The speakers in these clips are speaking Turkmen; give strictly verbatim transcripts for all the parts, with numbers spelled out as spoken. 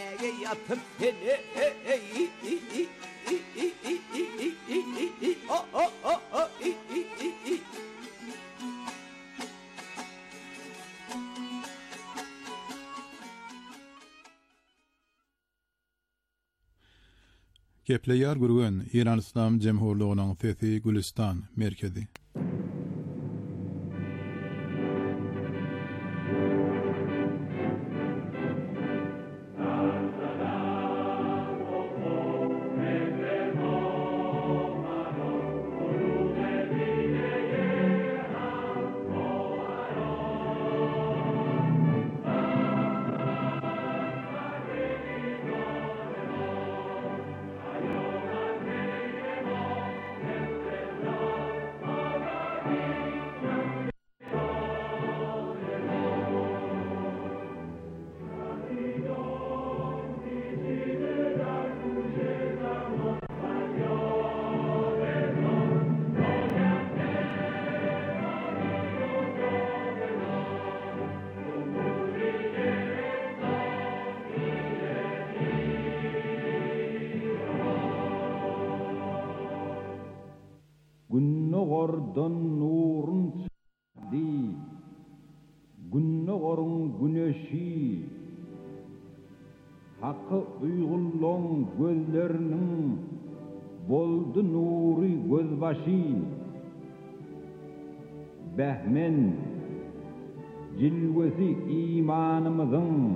yatıp hele o o o o Kepleyer gurgun İran İslam Cemhurluğu'nun Fethi Gülistan merkezi. Günnogordan nurun çıktı, günnogorun güneşi, hakkı uygullan gözlerinin boldu nuri gözbaşı, behmen cilvesi imanımızın,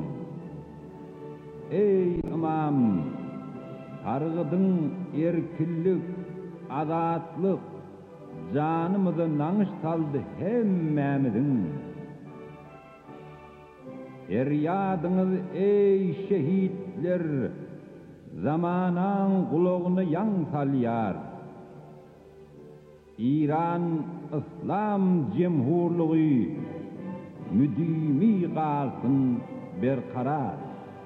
ey imam, targıdın erkillik, adatlık, canımızı nanış saldı hemmemizin. Eryadınız ey şehitler, zamanan kulağını yan salyar. İran İslam Cemhurluğu müdimi kalsın berkarar.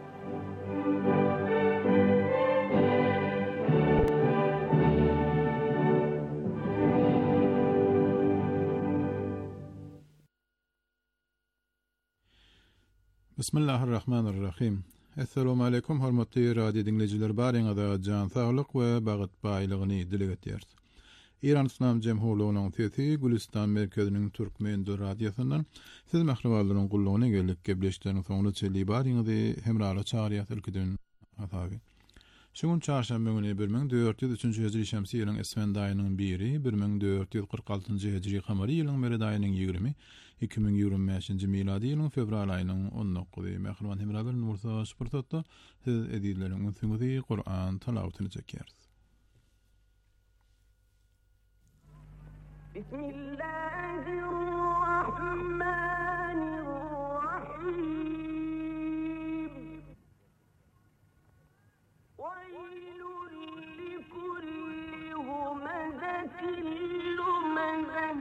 Bismillahirrahmanirrahim. Assalamu alaykum hormatly radio dinleyijiler, barıňyza jan saglyk we bagyt baýlygyny dile getirýär. İran İslam Cemhurluğu'nun Fethi Gülistan merkezinin Türkmen radyosundan siz mahlumatlaryň gullugyna gelip gebleşleriniň soňuna çeli barıňyzy hemrara çağırýar ülkeden ataby. Şuň çarşamba günü bir ming dört ýüz üçinji hijri şemsi ýylyň Esmen daýynyň biri, bir ming dört ýüz kırk altynjy hijri kamary ýylyň Meri daýynyň ýygrimi, iki ming ýygrimi beşinji miladi ýylyň fevral aýynyň on dokuzy. Mähruman hemralar Mursa Sportotda siz edileriň ünsüňizi Qur'an talawatyny çekýär. Bismillahirrahmanirrahim. ويل لكل همزة لمزة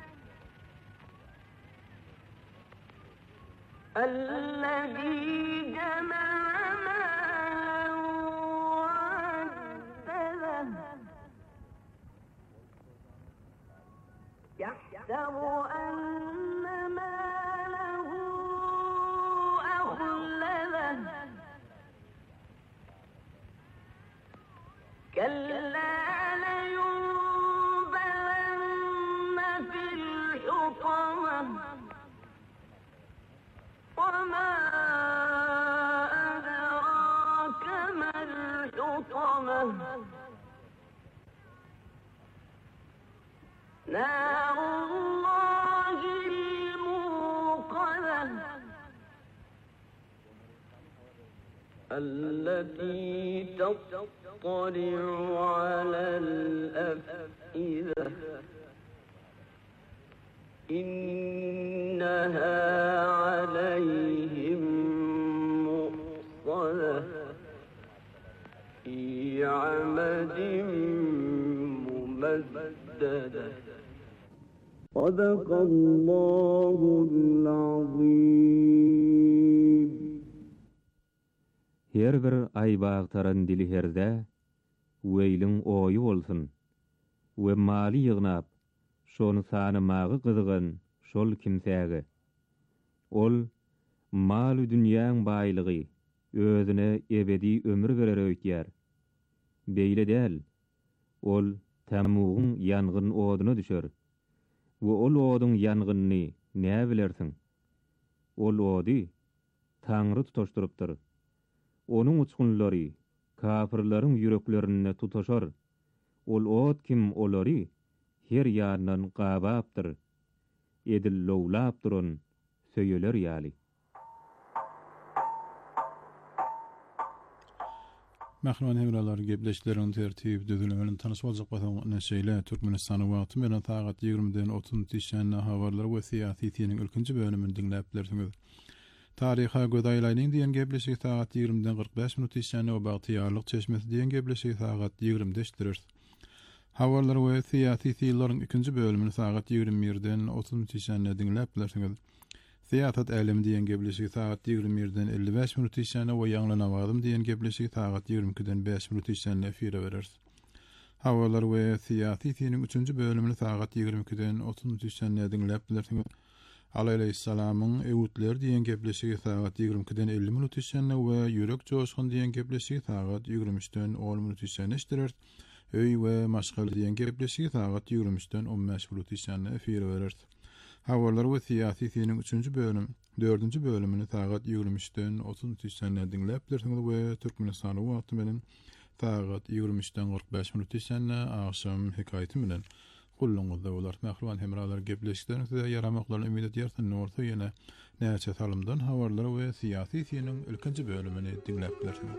الذي جمع مالا وعدده يحسب أن ماله أخلده كلا لينبذن في الحطمة وما أدراك ما الحطمة نار الله الموقدة التي تطلع على الأفئدة إنها عليهم مؤصدة في عمد ممددة صدق الله العظيم. Her bir aýbagtaran dili herde weýliň oýy bolsun we mali ýygnap şonu sanamagy gyzygan şol kimsäge ol maly dünýäň baýlygy özüne ebedi ömür berer öýtýär. Beýle däl. Ol tamugyň ýangyn oduna düşer. We ol oduň ýangyny näme bilersiň? Ol ody Taňry tutaşdyrypdyr. Onuň uçgunlary kafirlaryň ýüreklerine tutaşar. Ol od kim olary her ýandan gabapdyr. Edil lowlap duran söýeler ýaly. Mahruman hemralar gebleşlerin tertip düzülmelerini tanış boljak bolsaň näşeýle Türkmenistan wagty bilen saat ýigrimiden otuz tişänli habarlar we syýasy tiýeniň ilkinji bölümini dinläp bilersiňiz. Taryha gödaýlaryň diýen gebleşik saat ýigrimiden kırk beş minut tişänli we bagtyýarlyk çeşmesi diýen gebleşik saat ýigrimde işdirir. Habarlar we syýasy tiýlerin ikinji bölümini saat ýigirmi birden otuz tişänli dinläp bilersiňiz. Siýasat elimi diýen gebleşik saat ýigirmi birden elli beş minut tişänli we ýanglanawazym diýen gebleşik saat ýigirmi ikiden beş minut tişänli efire bereriz. Habarlar we syýasy tiýeniň üçünji bölümini saat ýigirmi ikiden otuz tişänli dinläp bilersiňiz. Aleyhisselamyň ewutler diýen gebleşik saat ýigirmi ikiden elli minut tişänli we ýürek joşgun diýen gebleşik saat ýigirmi üçden on minut tişänli işdirir. Öý we maşgal diýen gebleşik saat ýigirmi üçden on beş minut tişänli efire bereriz. Habarlar we syýasy tiýeniň üçünji bölüm, dördünji bölümini saat ýigirmi üçden otuz tişänli dinläp bilersiňiz we Türkmenistan wagty bilen saat ýigirmi üçden kırk beş minut tişänli akşam hekaýaty bilen gulluňyzda bolar. Mahruman hemralar gebleşiklerini size ýaramaklarly ümid edýärsin. Norsa ýene näçe salymdan habarlar we syýasy tiýeniň ilkinji bölümini dinläp bilersiňiz.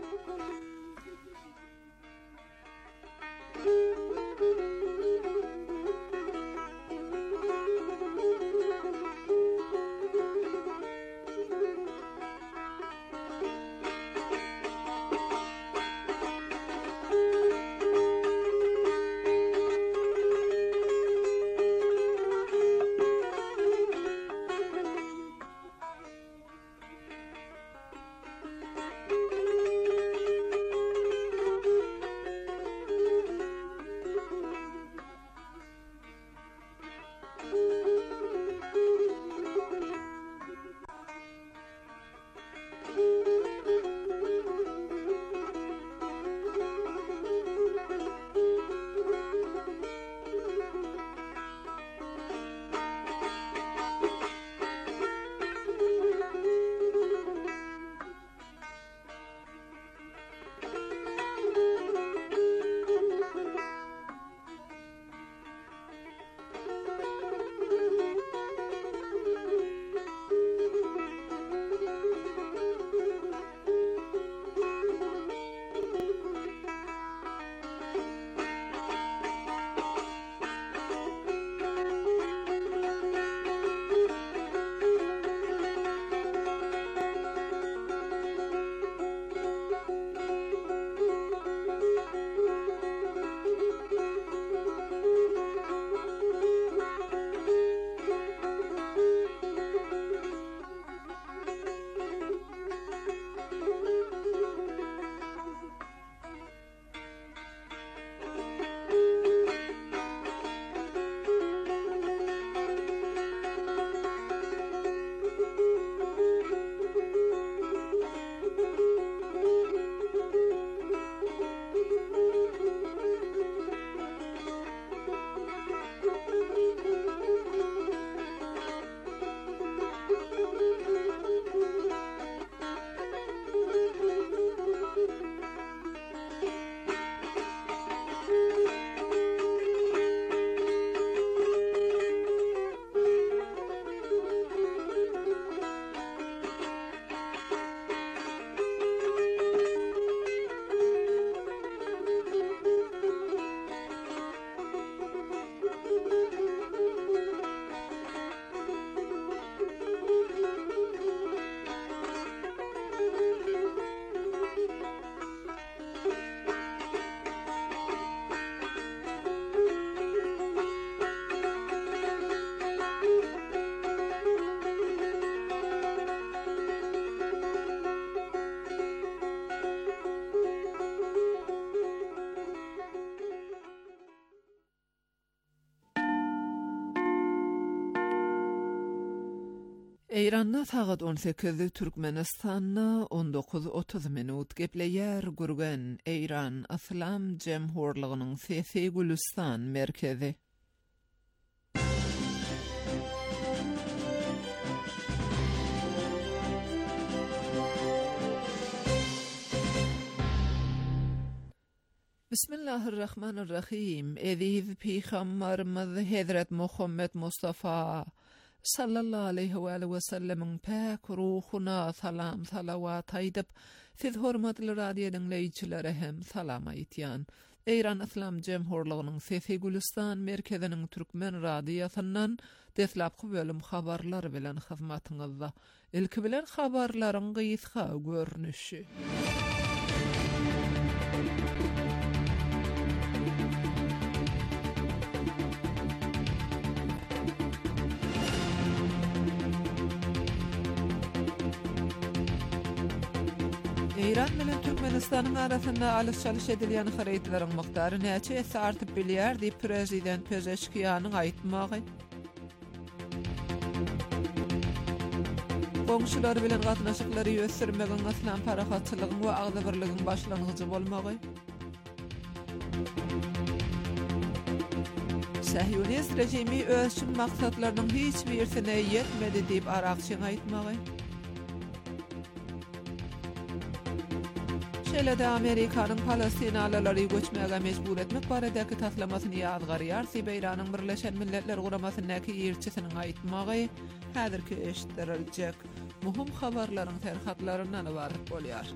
Eýranda sagat on sekiz, Türkmenistanda on dokuz otuz minut gepleýär gürgen Eýran Islam Jemhurlygynyň Sesi Gülistan merkezi. Bismillahirrahmanirrahim. Ediz Peygamberimiz Hazret Muhammed Mustafa sallallahu aleyhi ve aleyhi ve sellemin pek ruhuna salam salavat aýdyp, siz hormatly radio dinleýiçilere hem salam aýtýan. Eýran Islam Jemhurlygynyň Sesi Gülistan merkeziniň türkmen radiosundan deslapky bölüm habarlar bilen hyzmatyňyzda. Ilki bilen habarlaryň gysga görnüşi. Eýran bilen Türkmenistanyň arasynda alys-çalyş edilýän hareketleriň miqdary näçe esse artyp bilýär diýip prezident Pezeşkiýanyň aýtmagy. Goňşular bilen gatnaşyklary ýösürmegen aslan parahatçylygyň we agdabirligiň başlangyjy bolmagy. Sahyonist rejimi öz maksatlarynyň hiç birisine ýetmedi diýip Arakçyň aýtmagy. Şeýle-de Amerikanyň Palestinalylary göçmäge mejbur etmek baradäki taslamasyny ýazgarýar. Eýranyň Birleşen Milletler Guramasynyňky ýerçisiniň aýtmagy häzirki eşitdirilejek muhim habarlaryň terhatlaryndan ibaret bolýar.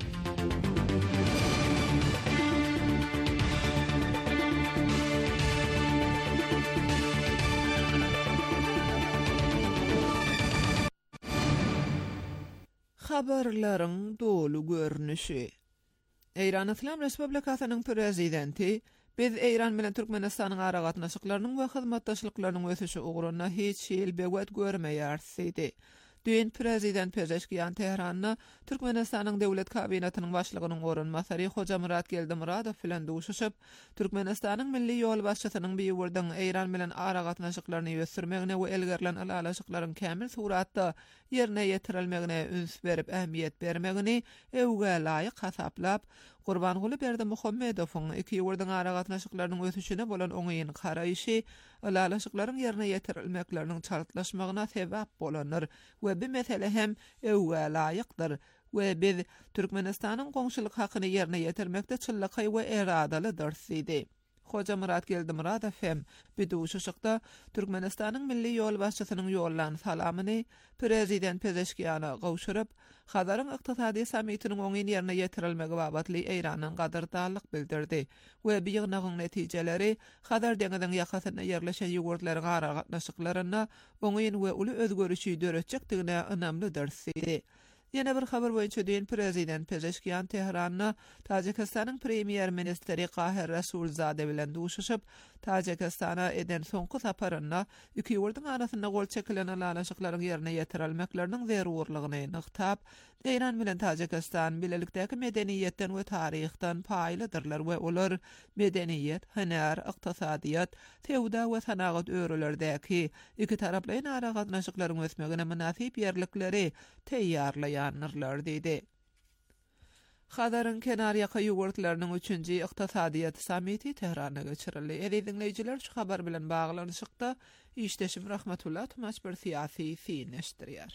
Habarlaryň dolu görnüşi. Eýran Islam Respublikasynyň prezidenti biz Eýran bilen Türkmenistanyň ara gatnaşyklarynyň we hyzmatdaşlyklarynyň ösüşi ugruna hiç ýyl begwet görmeýär diýdi. Dün prezident Pezeşkiýan Tehranda Türkmenistanyň döwlet kabinetiniň başlygynyň orunmasary Hoca Murat Geldimuratov bilen duşuşyp, Türkmenistanyň milli ýol başçysynyň biýurdyň Eýran bilen ara gatnaşyklaryny ýösürmegine we elgerlen alalaşyklaryň kämil suratda ýerine ýetirilmegine üns berip ähmiýet bermegini ewge laýyk hasaplap, Gurbanguly Berdimuhammedowyň iki ýurdyň ara gatnaşyklarynyň ösüşine bolan oňyň garaýşy alalaşyklaryň ýerine ýetirilmekleriniň çartlaşmagyna sebäp bolanır we bu mesele hem ewge laýykdyr we biz Türkmenistanyň goňşulyk hakyny ýerine ýetirmekde çyllaky we eradalydyr diýdi. Hoca Murat Geldimuratov hem biduşuşykda Türkmenistanyň milli ýol başçysynyň ýollan salamyny prezident Pezeşkiýana gowşuryp, Hazaryň ykdysady sammitiniň oňyn ýerine ýetirilmegi babatly Eýranyň gadardarlyk bildirdi we bu ýygnagyň netijeleri Hazar deňiziň ýakasyna ýerleşen ýogurtlaryň ara gatnaşyklaryna oňyn we uly özgörüşi döretjekdigine önämlidir diýdi. Yine bir haber boýunça diýen prezident Pezeşkiýan Tehranda Tajikistanyň premier ministri Qahir Rasulzade bilen duşuşyp, Tajikistana eden soňky saparyna iki ýurdyň arasynda gol çekilen alalaşyklaryň ýerine ýetirilmekleriniň zerurlygyny nyktap, Eýran bilen Tajikistan bilelikdäki medeniýetden we taryhdan paýlydyrlar we olar medeniýet, hünär, ykdysadyýat, sewda we sanagat örülerdäki iki taraplaryň ara gatnaşyklaryň ösmegine münasip ýerlikleri teýýarlaýanlar diýdi. Hazaryň Kenarýaka ýogurtlarynyň üçünji ykdysadyýat sammiti Tehranda geçirildi. Edi dinleýijiler şu habar bilen baglanyşykda işdeşim Rahmatullah Tumaç bir syýasy fiýneşdirýär.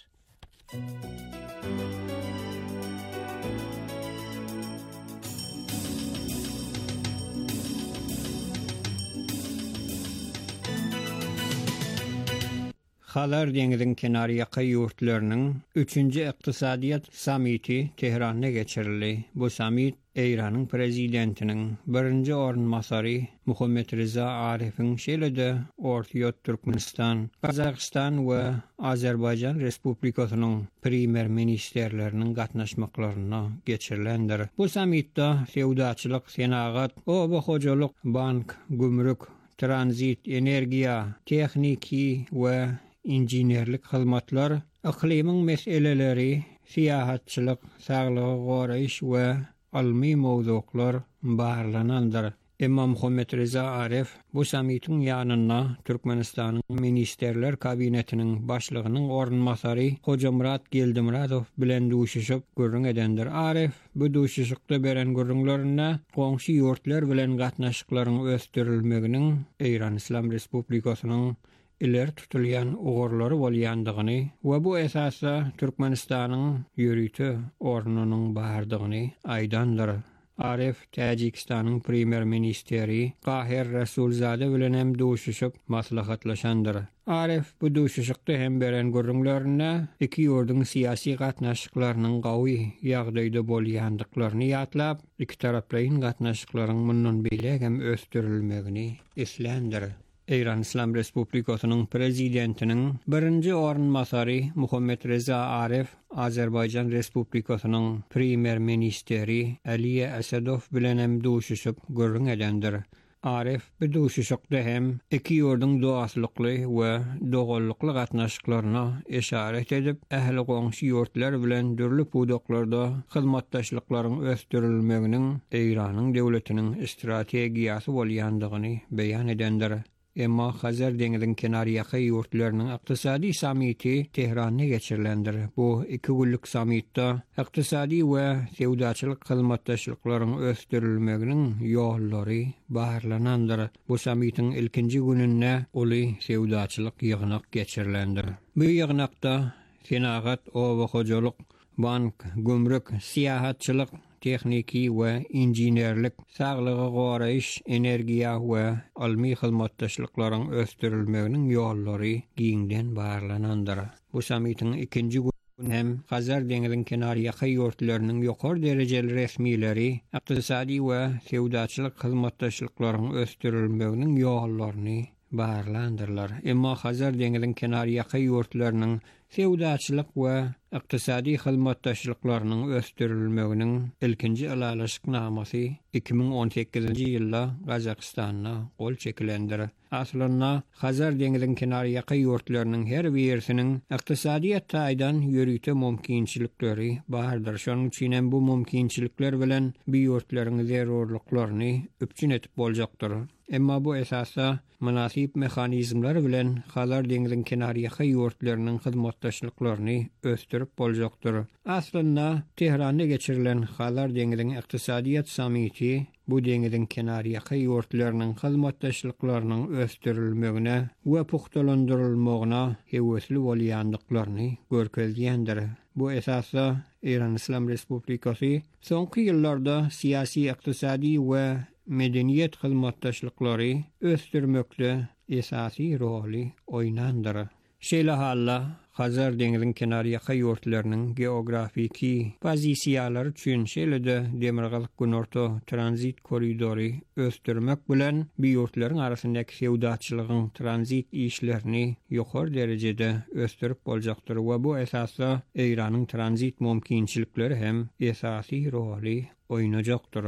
Hazar deňiziň kenarýaka ýurtlarynyň üçünji ykdysadyýat sammiti Tehranda geçirildi. Bu sammit Eýranyň prezidentiniň birinji orunmasary Muhammed Reza Arifiň şeýle-de Orta Türkmenistan, Kazakystan we Azerbaýjan Respublikasynyň premier ministerleriniň gatnaşmaklaryna geçirilendir. Bu sammitde sewdaçylyk, senagat, oba hojalyk, bank, gümrük, transit, energiýa, texniki we injinerlik hyzmatlar, iklimiň meseleleri, siýahatçylyk, saglygy goraýyş we almy mowzuklar barlanandyr. Emma Muhammed Reza Arif bu samitin ýanyna Türkmenistanyň Ministerler Kabinetiniň başlygynyň ornmasary Hoca Murat Geldimuratov bilen duşuşyp görüň edendir. Arif bu duşuşykda beren görüňlerine goňşy ýurtlar bilen gatnaşyklaryň ösdürilmeginiň Eýran Islam Respublikasynyň iler tutulýan ugurlary bolýandygyny we bu esasda Türkmenistanyň ýörüýte ornunyň bardygyny aýdandyr. Arif Täjikistanyň premier ministeri Qahir Rasulzade bilen hem duşuşyp maslahatlaşandyr. Arif bu duşuşykda hem beren görüňlerine iki ýurduň siýasy gatnaşyklarynyň gawy ýagdaýda bolýandyklaryny ýatlap, iki taraplaryň gatnaşyklaryň mundan beýle hem ösdürilmegini islendir. Eýran Islam Respublikasynyň prezidentiniň birinji ornmasary Muhammed Reza Arif Azerbaýjan Respublikasynyň premier ministeri Aliye Asadov bilen hem duşuşyp görüň edendir. Arif bu duşuşykda hem iki ýurduň dogaslykly we dogallykly gatnaşyklaryna işaret edip, ähli goňşy ýurtlar bilen dürli pudoklarda hyzmatdaşlyklaryň ösdürilmeginiň Eýranyň döwletiniň strategiýasy bolýandygyny beýan edendir. Emma Hazar deňiziň kenaryaky ýurtlarynyň ykdysady samiti Tehranda geçirilendir. Bu iki günlük samitda ykdysady we sewdaçylyk hyzmatdaşlyklaryň ösdürilmeginiň ýollary baharlanandyr. Bu samitiň ilkinji gününde uly sewdaçylyk ýygynak geçirilendir. Bu ýygnakda senagat, owa hojalyk, bank, gümrük, siýahatçylyk, texniki we injinerlik, saglygy goraýyş, energiýa we almy hyzmatdaşlyklaryň ösdürilmeginiň ýollary giňden barlanandyr. Bu samitiň ikinji gün hem Hazar deňiziň kenaryaky ýurtlarynyň ýokary derejeli resmileri ykdysady we sewdaçylyk hyzmatdaşlyklaryň ösdürilmeginiň ýollaryny barlandyrlar. Emma Hazar deňiziň kenaryaky ýurtlarynyň sewdaçylyk we ykdysady hyzmatdaşlyklarynyň ösdürilmeginiň ilkinji alalaşyknamasy iki ming on sekizinji ýylda Gazakstanda gol çekilendir. Aslynda Hazar deňiziň kenaryaky ýurtlarynyň her birisiniň ykdysadyýat taýdan ýörüýte mümkinçilikleri bardyr. Şonuň üçin bu mümkinçilikler bilen bu ýurtlaryň zerurlyklaryny öpçün etip boljakdyr. Emma bu esasda münasip mehanizmler bilen Hazar deňiziň kenaryaky ýurtlarynyň hyzmatdaşlyklaryny ösdürip boljakdyr. Aslynda Tehranda geçirilen Hazar deňiziň ykdysadyýat samiti bu deňiziň kenaryaky ýurtlarynyň hyzmatdaşlyklarynyň ösdürilmegine we puhtalandyrylmagyna hewesli bolýandyklaryny görkezýändir. Bu esasda Eýran Islam Respublikasy soňky ýyllarda siýasy, ykdysady we medeniýet hyzmatdaşlyklary ösdürmekde esasy roly oýnandyr. Şeýle halla Hazar deňiziň kenaryaky ýurtlarynyň geografiki pozisiýalary üçin şeýle-de demirgalyk günorta tranzit koridory ösdürmek bilen bu ýurtlaryň arasyndaky sewdaçylygyň tranzit işlerini ýokary derejede ösdürip boljakdyr we bu esasda Eýranyň tranzit mümkinçilikleri hem esasy roly oýnajakdyr.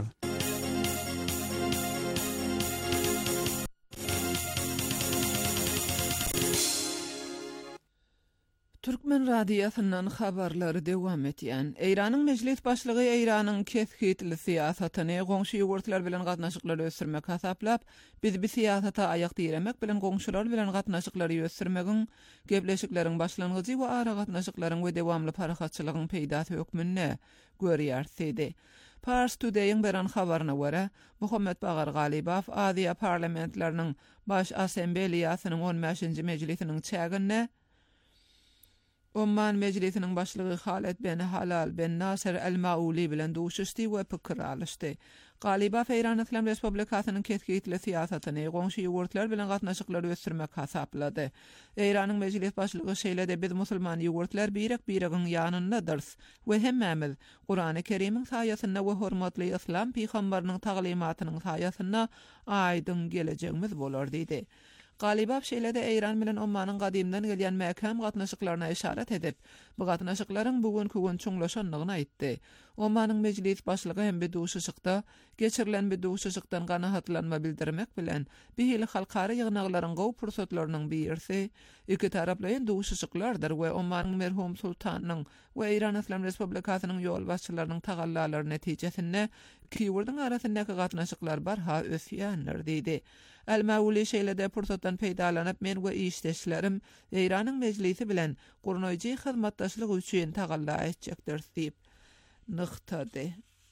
Türkmen radiýasyndan habarlary dewam etýän. Eýranyň mejlis başlygy Eýranyň kesgitli siýasatyny goňşy ýurtlar bilen gatnaşyklary ösdürmek hasaplap, biz bu siýasata aýak diremek bilen goňşular bilen gatnaşyklary ösdürmegiň gepleşikleriň başlangyjy we ara gatnaşyklaryň we dewamly parahatçylygyň peýdasy hökmünde görýärdi. Pars Today'ın beren habaryna görä, Muhammed Bagar Galibaw Aziýa parlamentlarynyň baş assembleýasynyň on beşinji mejlisiniň çäginde Umman Meclisiniň başlygy Halet ben Halal ben Nasir el-Mauli bilen duşuşdy we pikir alışdy. Galibaw Eýran Islam Respublikasynyň kesgitli siýasatyny goňşy ýurtlar bilen gatnaşyklary ösdürmek hasaplady. Eýranyň mejlis başlygy şeýle-de biz musulman ýurtlar birek-biregiň ýanyndadyr we hemmemiz Qur'an-ı Kerimiň saýasynda we hormatly Islam peýgamberiniň taglimatynyň saýasynda aýdyn gelejegimiz bolar diýdi. Galibab şeýlede Eýran bilen Ommanyň gadymdan gelýän mäkam gatnaşyklaryna işaret edip, bu gatnaşyklaryň bugünkü gün çuňlaşanlygyny aýtdy. Ommanyň mejlis başlygy hem bir duşuşykda geçirilen bir duşuşykdan ganahatlanma bildirmek bilen bihili halkary ýygnaklaryň gowy pursatlarynyň birisi iki taraplaryň duşuşyklardyr we Ommanyň merhum sultanynyň we Eýran Islam Respublikasynyň ýol başçylarynyň tagallalary netijesinde kiwurdyň arasyndaky gatnaşyklar barha ösýänler diýdi. Al-Mawli şeýlede pursatdan peýdalanyp men we işdeşlerim Eýranyň mejlisi bilen gurnoýjy hyzmatdaşlyk üçin tagalla etjekdir diýip nıqtady.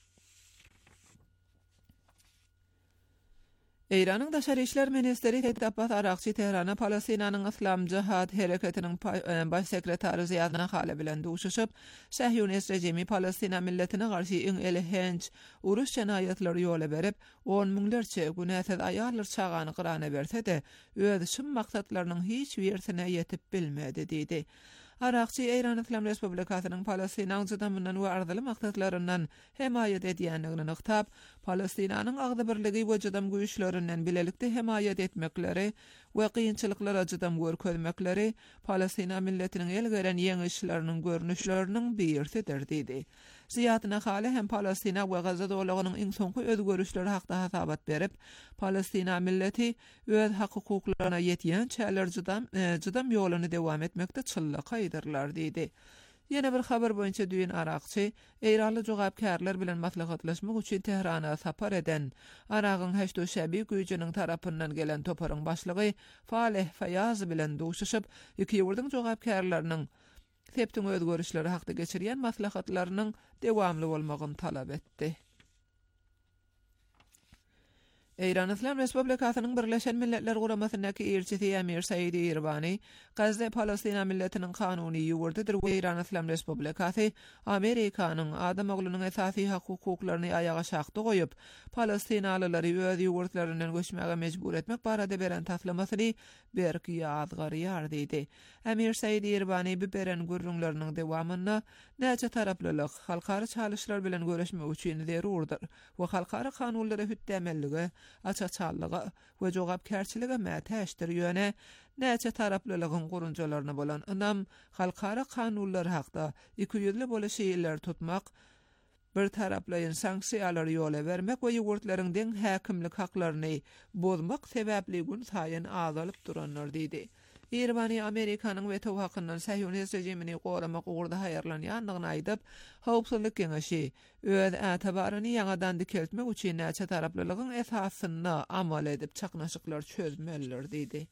Eýranyň Daşary işler ministeri Tevhid Abbas Araqçy Tehrana Palestinanyň Islam Jihad hereketiniň baş sekretary Ziyad Nakhala bilen duşuşyp, Sahyonist rejimi Palestina milletine garşy iň elehenç uruş jenaýatlary ýola berip, on miňlerçe günäsiz aýallar çagany gyrana berse-de, öz şum maksatlarynyň hiç birisine ýetip bilmedi diýdi. Araqçy Eýran Islam Respublikasynyň Palestina jydamyndan we arzaly maksatlaryndan hemaýet edýänligini nyqtab, Palestinanyň agdy birligi we jydam güýçlerinden bilelikde hemaýet etmekleri we kynçylyklara jydam görkezmekleri Palestina milletiniň elgeren ýeňi işleriniň görnüşleriniň birisidir diýdi. Ziyad Nakhala hem Palestina we Gaza dowlatynyň iň soňky özgörüşleri hakda hasabat berip, Palestina milleti öz hak-hukuklaryna ýetýän çäler jydam jydam ýoluny dowam etmekde çyllakaýdyrlar diýdi. Ýene bir habar boýunça düýün Araqçy Eýranly jogapkärler bilen maslahatlaşmak üçin Tehrana sapar eden Aragyň heşdo şäbi güýjüniň tarapyndan gelen toparyň başlygy Faleh Fayaz bilen duşuşyp, iki ýurdyň jogapkärleriniň septiň özgörüşleri hakda geçirýän maslahatlarynyň dewamly bolmagyny talap etdi. Eýran Islam Respublikasynyň Birleşen Milletler Guramasyndaki elçisi Amir Said Irbani, Gazze Palestina milletiniň kanuny ýurdudyr we Eýran Islam Respublikasy Amerikanyň adam oglunyň esasy hak-hukuklaryny aýaga şakdy goýup, Palestinalylary öz ýurtlaryndan göçmäge mejbur etmek barada beren taslamasyny berki ýazgarýar diýdi. Amir Said Irbani bu beren gürrüňleriniň dewamyna näçe taraplylyk, halkary çalyşlar bilen görüşmek üçin zerurdyr we halkary kanunlara hütdämelligi, açaçallygy we jogapkärçiligi mätäşdir ýöne näçe taraplylygyň gurunjalaryna bolan ynam halkary kanunlar hakda iki ýüzli bolaşylar tutmak, bir taraplaýyn sanksiýalary ýola bermek we ýurtlaryň deň häkimlik haklaryny bozmak sebäpli gün saýyn azalyp duranlar diýdi. Irbani Amerikanyň veto hakyndan Sahyonist rejimini goramak ugurda haýarlanýanlygyny aýdyp, Howpsuzlyk Geňeşi öz ätibaryny ýaňadan dikeltmek üçin näçe taraplylygyň esasyny amal edip çaknaşyklar çözmeliler diýdi.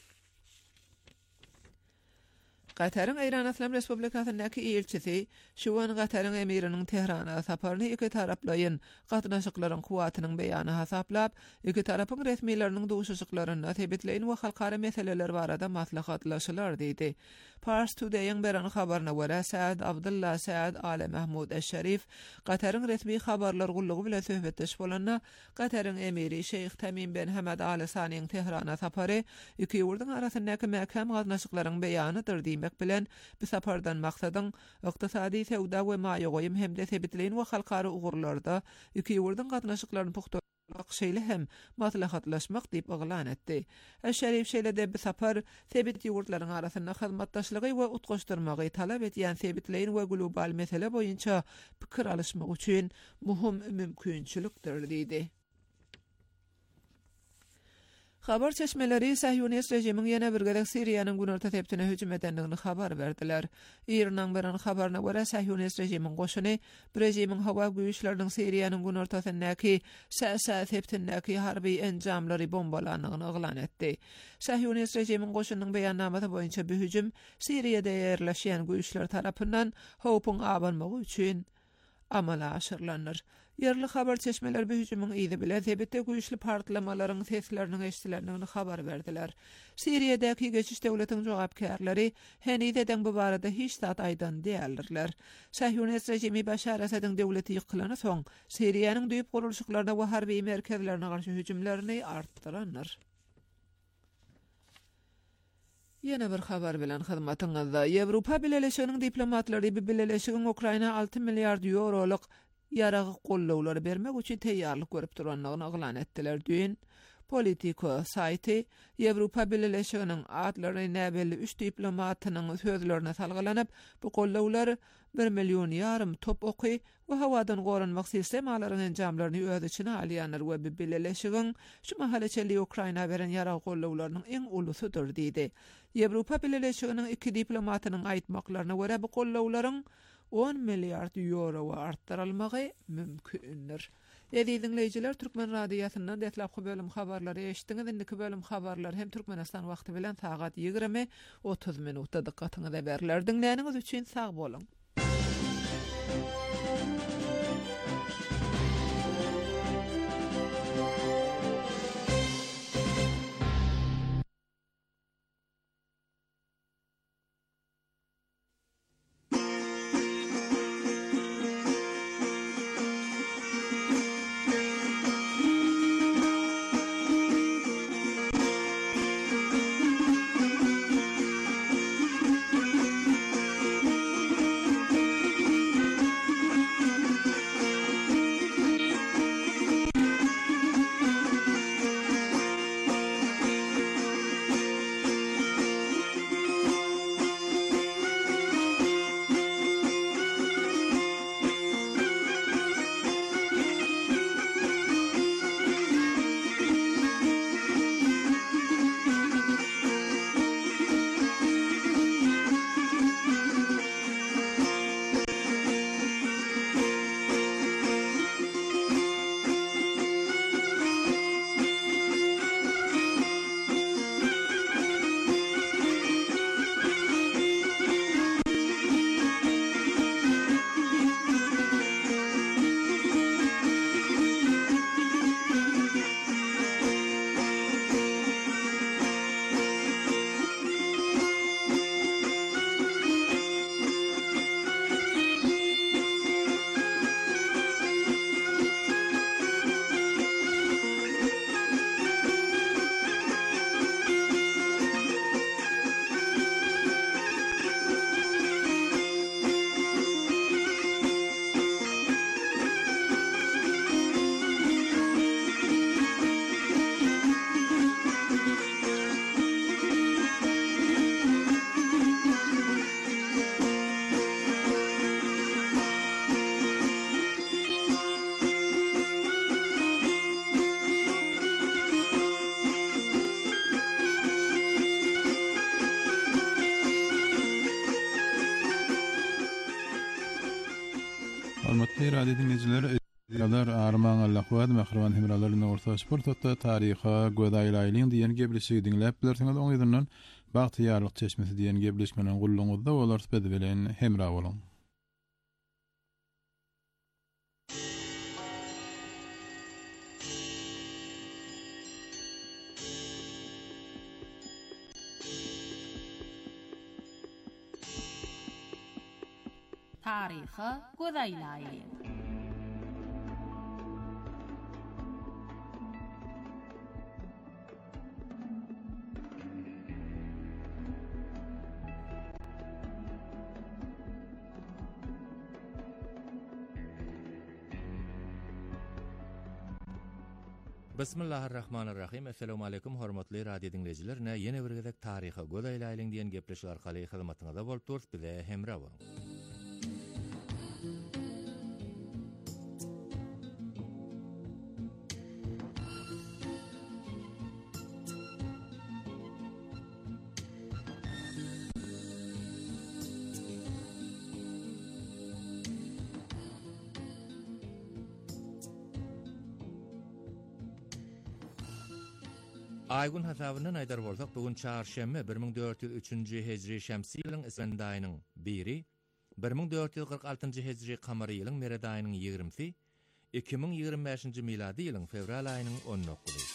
Gataryň Eýran Islam Respublikasynyňky elçisi şuwan Gataryň emiriniň Tehrana saparyny iki taraplaýyn gatnaşyklaryň kuwatynyň beýany hasaplap, iki tarapyň resmiýetleriniň duşuşyklaryny tebitleýin we halkary meseleler barada maslahatlaşylar diýdi. Pars Today'ın beren habaryna görä Saad Abdullah Saad Ali Mahmud Eş-Şerif Gataryň resmi habarlar gullugy bilen söhbetdeş bolanda Gataryň emiri Şeyh Tamim bin Hamad Al Sanyň Tehrana sapary iki ýurdyň arasyndaky mäkam gatnaşyklaryň beýanydyr diýmek bilen bu sapardan maksadyň ykdysady sewda we maýagoýum hem de tebitleýin we halkary ugurlarda iki ýurdyň gatnaşyklaryny puhta şeýle hem maslahatlaşmak diýip oglan etdi. Eş-Şerif şeýlede bu sapar sebit ýurtlaryň arasynda hyzmatdaşlygy we utgaşdyrmagy talap etýän sebitleýin we global mesele boýunça pikir alışmak üçin muhim mümkinçilikdir diýdi. Habar çeşmeleri Sahyonist rejimiň ýene bir gerek Siriýanyň günorta teptine hüjüm edenligini habar berdiler. Iranyň beren habaryna görä Sahyonist rejimiň goşuny rejimiň hawa güýçleriniň Siriýanyň günortasyndaky Sa'sa teptindäki harby enjamlary bombalanyny oglan etdi. Sahyonist rejimiň goşunyň beýannamasy boýunça bu hüjüm Siriýede ýerleşýän güýçler tarapyndan howpyň abanmagy üçin amala aşyrlanýar. Yerli habar çeşmeler bu hüjümüň ýygy bilen sebetde güýçli partlamalaryň sesleriniň eşitilendigini habar berdiler. Siriýadäki geçiş döwletiň jogapkärleri henideden bu barada hiç zat aýdan diýerler. Sahyonist rejimi Başar Esad'yň döwleti ýykylany soň Siriýanyň düýüp gurulşyklaryna we harby merkezlerine garşy hüjümlerini artdyranlar. Ýene bir habar bilen hyzmatyňyzda Ýewropa Birleşiginiň diplomatlary bu birleşigiň Ukraina alty milliard euroluk ýaragy gollawlary bermek üçin teýýarlyk görüp duranlygyny oglan etdiler. Düýün Politico sayti Ýewropa Birleşiginiň adlary näbelli üç diplomatynyň sözlerine salgylanyp, bu gollawlar bir milyon yarım top oky we hawadan goranmak sistemalarynyň enjamlaryny öz içine alýanlar we Birleşigiň şu mahaleçeli Ukraina beren ýara gollawlarynyň eň ulusydyr diýdi. Ýewropa Birleşiginiň iki diplomatynyň aýtmaklaryna görä bu gollawlaryň on milyard euro artdyrylmagy mümkindir. Ýa-da dinleýijiler, Türkmen radiýasyndan detlapky bölüm habarlary eşitdiňiz. Indiki bölüm habarlar hem Türkmenistan wagty bilen sagat ýigirme otuz minutda dikkatyňyza berilýär. Dinläniňiz üçin sag bolun. Hormatly radio dinleyijiler, ýalar arman Allahwad mähriban hemralaryny ortaç portatda taryha gödaýlaýlyň diýen gebleşigi dinläp bilersiňiz, oň ýerden Bagtyýarlyk çeşmesi diýen gebleşmeniň gullugyňyzda bolar bede bilen hemra bolun. Taryha gödaýlaýlyň. Bismillahirrahmanirrahim. Assalamu alaykum hormatly radio dinleyijiler. Näme ýene bir gezek taryha gödaýlaýlyň diýen gepleşik arkaly hyzmatyňyzda bolup durýar, bize hemra bolan. Aygun hasabynyň aýdar bolsak, bugün çarşembe bir ming dört ýüz üçinji hejri şämsi ýylyň Isfand aýynyň biri, bir ming dört ýüz kırk altynjy hejri kamary ýylyň Meret aýynyň ýigrimisi, iki ming ýigirme beşinji milady ýylyň fevral aýynyň on dokuzy.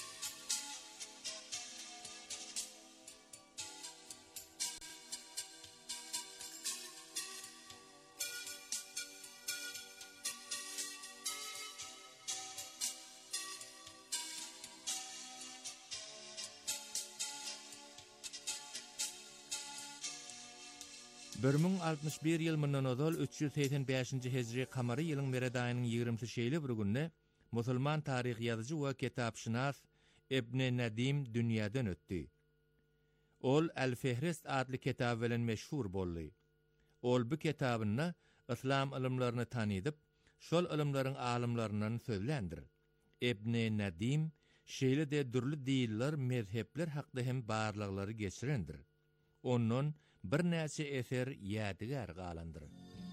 bir ming altmış bir ýyl mundan ozal üç ýüz seksen beşinji hejri kamary ýylyň Meret aýynyň ýigrimisi şeýle bir günde musulman taryh ýazyjy we kitapşynas İbn Nadim dünýäden ötdi. Ol El-Fehrist adly kitab bilen meşhur boldy. Ol bu kitabyny İslam ilmlerini tanydyp, şol ilmleriň alymlaryndan sözlendir. İbn Nadim şeýle de dürli diller, mezhepler hakda hem barlyklary geçirendir. Onun bir näçe eser ýadigar galandyr.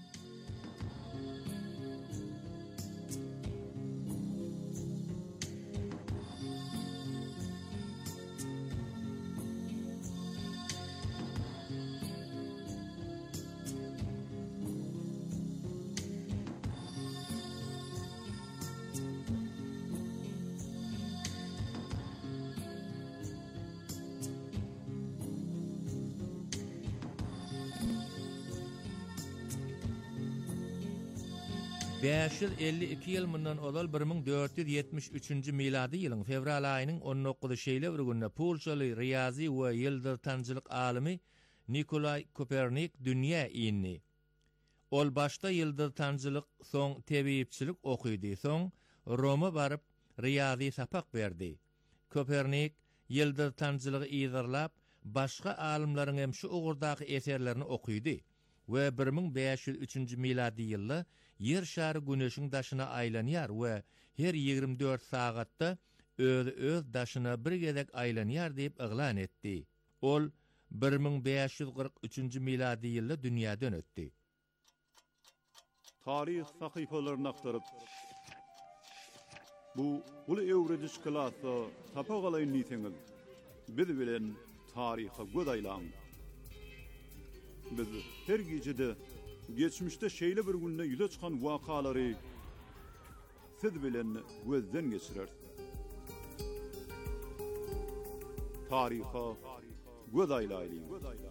beş yüz elli iki ýyl mundan olal bir ming dört yüz ýetmiş üçinji milady ýylyň fevral aýynyň on dokuzunçy şeýle bir günde Polşaly riýazy we ýyldyrtanjylyk alimy Nikolay Kopernik dünýä ýyny. Ol başda ýyldyrtanjylyk, soň tebipçilik okuýdy, soň Roma baryp riýazy sapak berdi. Kopernik ýyldyrtanjylygy ýygyrlap, başga alymlaryň hem şu ugurdaky eserlerini okuýdy we bir ming beş yüz üçinji milady ýylda yer şary güneşiň daşyna aýlanýar we her ýygrimi dört sagatda öz öz daşyna bir gezek aýlanýar diýip eglan etdi. Ol bir ming beş yüz kırk üçinji milady ýylda dünýäden ötdi. Tarih sahypalaryny aktaryp bu uly ewredis klasy tapagalyň niýetiňiz biz bilen taryha godaýlan. Biz her gecede geçmişde şeýle bir günde ýüze çykan wakalary siz bilen gözden geçirer. Taryha godaýlaýyn.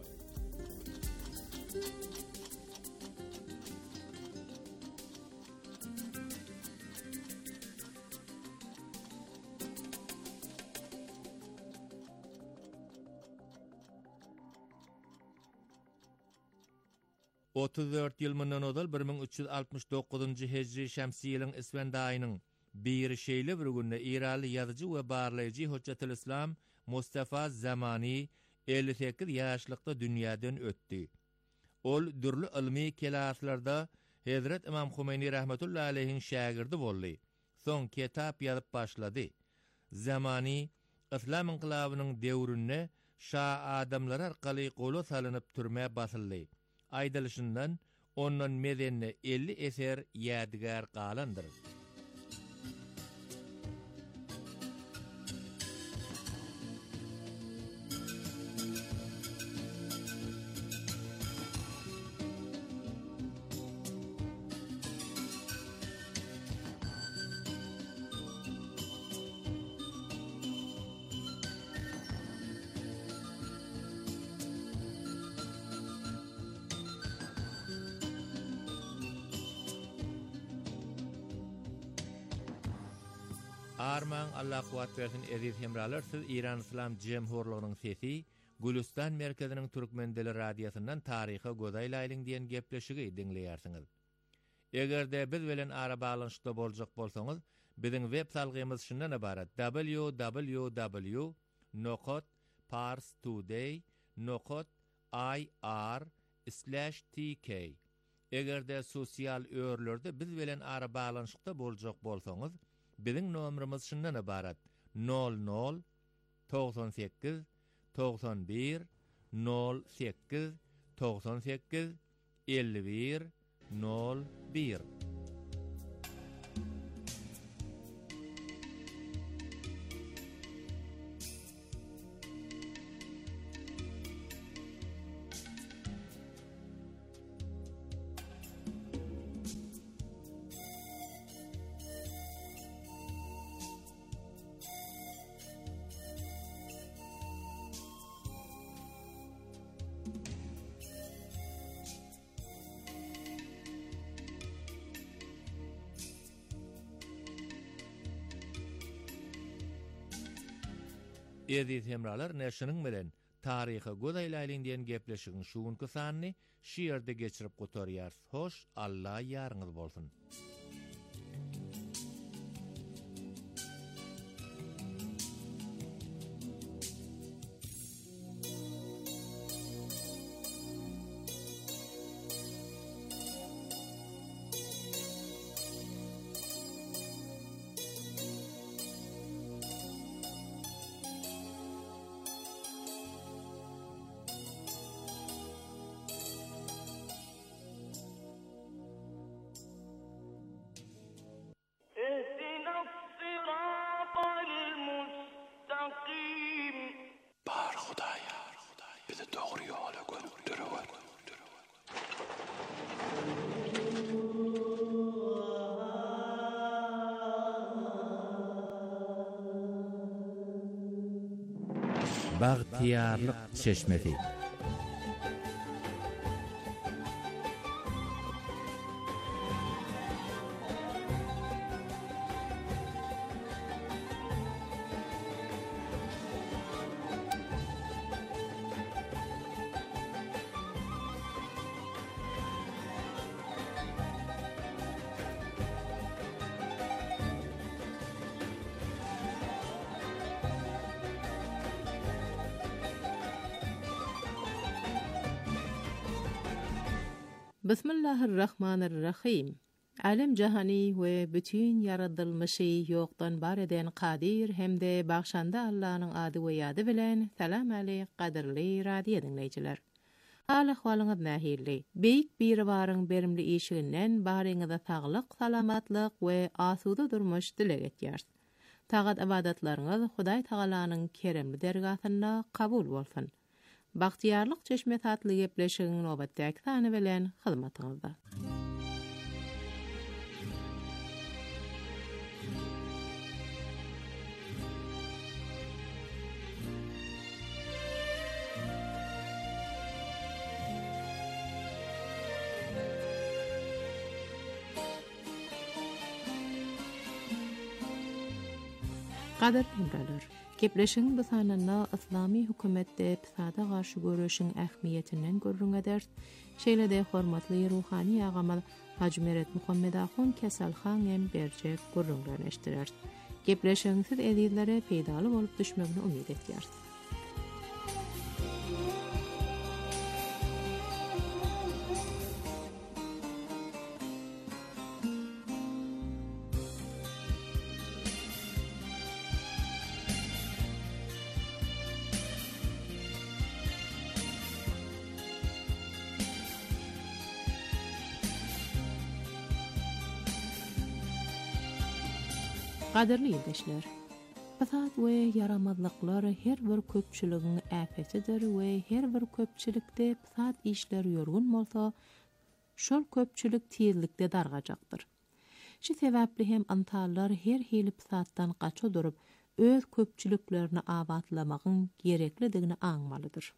otuz dört ýyl mundan odal bir ming üç yüz altmış dokuzunçy hejri şemsi ýylyň iswen daýynyň bir şeýle bir günde İranly ýazyjy we barlaýjy Hojjatul Islam Mustafa Zamani elli sekiz ýaşlykda dünýäden ötdi. Ol dürli ilmi kelaslarda Hazrat İmam Humeini rahmetullahi aleyhiň şagirdi boldy. Soň kitap ýazyp başlady. Zamani İslam inqilabynyň döwründe şa adamlar arkaly goly salynyp türme basyldy. Aýdylşyndan onuň medenne elli eser ýadigar galandyr. Arman Allah kuwat bersin eziz hemralar, siz İran İslam Jemhurlugynyň sesi Gülistan merkeziniň Türkmen dili radiosyndan taryha godaýlaýlyň diýen gepleşigi dinleýärsiňiz. Egerde biz bilen ara baglanyşda boljak bolsaňyz, biziň web salgymyz şundan ibarat: w w w nokta parstoday nokta i r slash t k. Egerde sosial örlerde biz bilen ara baglanyşda boljak bolsaňyz, biziň nomerimiz şundan ibarat: nol nol doksan sekiz doksan bir nol sekiz doksan sekiz elli bir nol bir. Eziz hemralar, näşiniň bilen taryha godaýlaýlyň diýen gepleşigiň şu günki sanyny şiýerde geçirip gotarýar. Hoş, Allah ýarňyz bolsun. Baghtiyarlyk çeşmesi. Bismillahirrahmanirrahim. Alem cahani we bütün yaradılmışy yoktan bar eden Qadir hemde bagşanda Allah'ın adı we ýady bilen salam aleyk qadirli radio dinleyijiler. Hal ahwalyňyz nähirli? Beýik bir baryň berimli işiginden baryňyza saglyk, salamatlyk we asuda durmuş dilek etýär. Tagat ibadatlaryňyz Hudaý Tagalanyň keremli dergahynda kabul bolsun. Baghtiyarlyk çeşme tatly gepleşigiň nobatdaky sany bilen hyzmatyňyzda. Qadir dinleyijiler. Gepleşiň bu sananda islami hökümetde pisada garşy görüşiň ähmiýetinden görüň eder. Şeýle-de hormatly ruhani agamal Haji Meret Muhammedahun Keselhan hem berjek görüňleşdirer. Gepleşiň siz edilere peýdaly bolup düşmegini umyt etýär. Qadirli ýurdaşlar, fasad we yaramazlyklar her bir köpçüligiň äfetidir we her bir köpçülikde fasad işler ýörgün bolsa, şol köpçülik tezlikde dargajakdyr. Şu sebäpli hem antallar her hili fasaddan gaça durup, öz köpçüliklerini abatlamagyň gereklidigini aňmalydyr.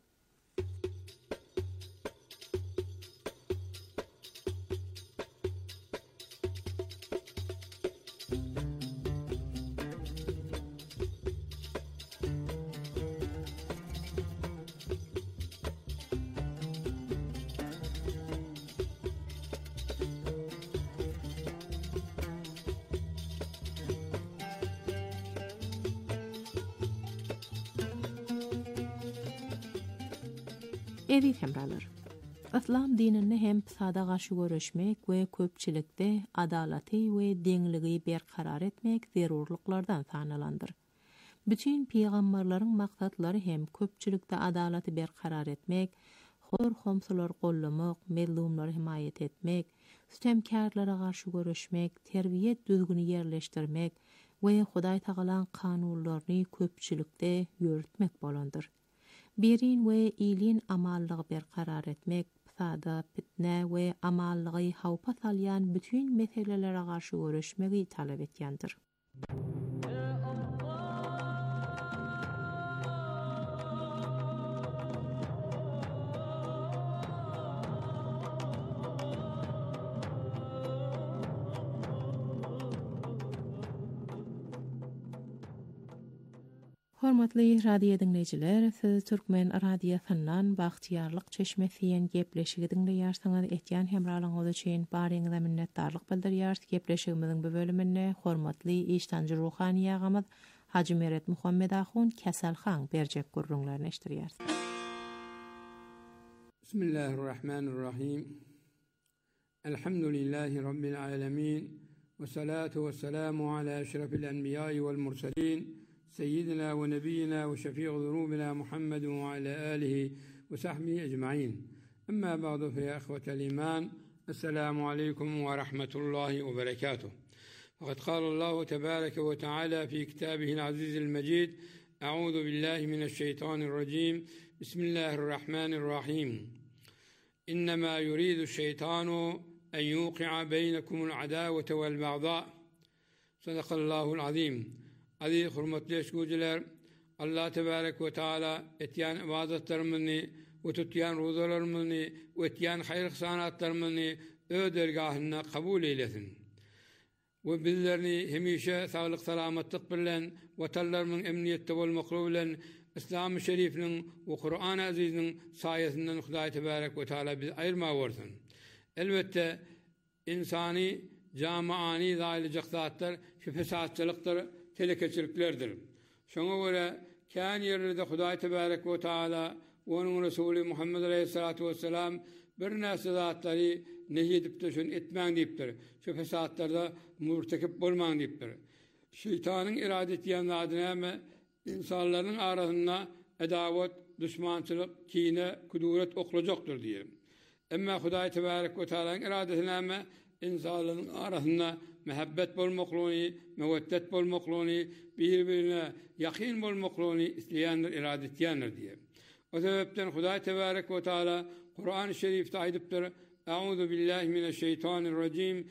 Evi hemralar. İslam dininde hem pisada gaşy görüşmek we köpçilikde adalaty we deňligi berqarar etmek zerurluklardan sanalandyr. Bütün peýgamberleriň maksatlary hem köpçilikde adalaty berqarar etmek, hor homsular gollamak, mezlumlary himayet etmek, sütemkarlara garşy görüşmek, terbiýet düzgüni ýerleşdirmek we Hudaý Tagalaň kanunlaryny köpçilikde ýörütmek bolandyr. Birin we ilin amallygy berqarar etmek, pisada, fitne we amallygy hawpa salýan bütün meselelere garşy görüşmegi talap etýändir. Hormatly radio dinleyijiler, siz Türkmen radiosynyň Baghtiyarlyk çeşmesiň gepleşigi dinleýärsiňiz. Etýän hemralyňyz üçin baryňyza minnetdarlyk bildirýär. Gepleşigimiziň bu bölüminde hormatly iştanjy ruhani ýagymyz Haji Meret Muhammedahun Keselhan berjek görüňleşdirýär. Bismillahirrahmanirrahim. Elhamdülillahi rabbil alamin. Ve salatu ve selamu ala eşrefil enbiya'i vel murselin. سيدنا ونبينا وشفيع ذنوبنا محمد وعلى آله وصحبه أجمعين. أما بعد فيا أخوة الإيمان السلام عليكم ورحمة الله وبركاته. وقد قال الله تبارك وتعالى في كتابه العزيز المجيد: أعوذ بالله من الشيطان الرجيم بسم الله الرحمن الرحيم. إنما يريد الشيطان أن يوقع بينكم العداوة والبغضاء. صدق الله العظيم. Aziz hurmatly eşgüçiler, Allah tebarek ve taala etyan ibadetlerimizni ve tutyan rozalarimizni ve etyan hayır sanatlarimizni öz dergahına kabul eylesin. Ve bizlerini hemişe sağlık salametlik bilen vatanlarımın emniyette bolmaklığı bilen İslam-ı Şerif'nin ve Kur'an-ı Aziz'nin sayesinden Hudaý tebarek ve taala bizi ayırma versin. Elbette insani, camiani zaylıcak zatlar şu fesatçılıktır, telekeçiliklerdir. Şoňa göre kän yerlerde Hudaý tebarek ve taala ve onun Resulü Muhammed aleyhissalatu vesselam bir näse zatlary nehy edip de şonu etmäň diýipdir. Şu fesatlarda murtekip bolmaň diýipdir. Şeytanyň irade etýän zadyna insanlaryň arasynda edawet, düşmançylyk, kine, kuduret oklajakdyr diýer. Emma Hudaý tebarek ve taalanyň iradesine insanlaryň arasynda mehabbet bolmaklygy, meweddet bolmaklygy, bir-birine ýakyn bolmaklygy isleýändir, irade etýändir diýer. O sebepden Hudaý tebarek ve taala Kur'an-ı Şerif'te aýdypdyr: Euzu billahi mineşşeytanirracim.